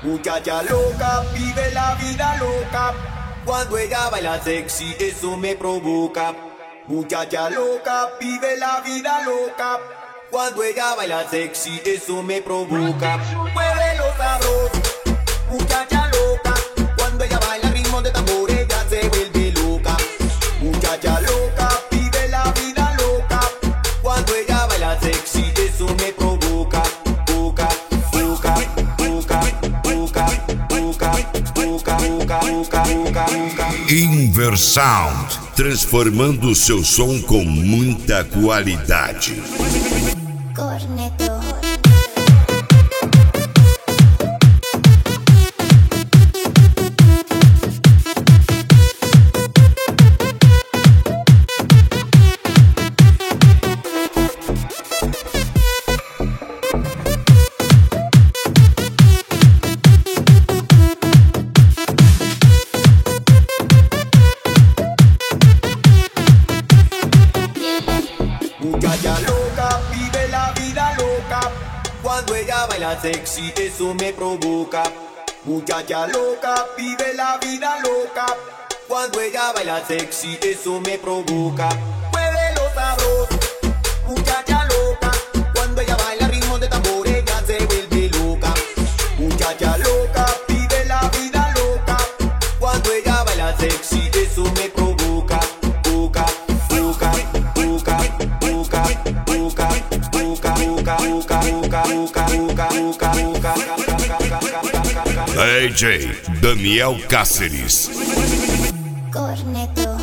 Muchacha loca, vive la vida loca. Cuando ella baila sexy, eso me provoca. Muchacha loca, vive la vida loca. Cuando ella baila sexy, eso me provoca. Muévelo sabroso, muchacha loca. Cuando ella baila al ritmo de tambor, ella se vuelve loca. Muchacha loca, vive la vida loca. Cuando ella baila sexy, eso me provoca. Boca, boca, boca, boca, boca, boca, boca, boca, boca. Inversound, transformando o seu som com muita qualidade. Corneto. Muchacha loca, vive la vida loca. Cuando ella baila sexy, eso me provoca. Muchacha loca, vive la vida loca. Cuando ella baila sexy, eso me provoca. Muévelo sabroso, muchacha loca. Cuando ella baila al ritmo de tambor, ella se vuelve loca. Muchacha loca, vive la vida loca. Cuando ella baila sexy, eso me provoca. Boca, boca, boca, boca, boca, boca, boca, boca, boca, boca, boca, boca. DJ Daniel Cáceres. Corneto.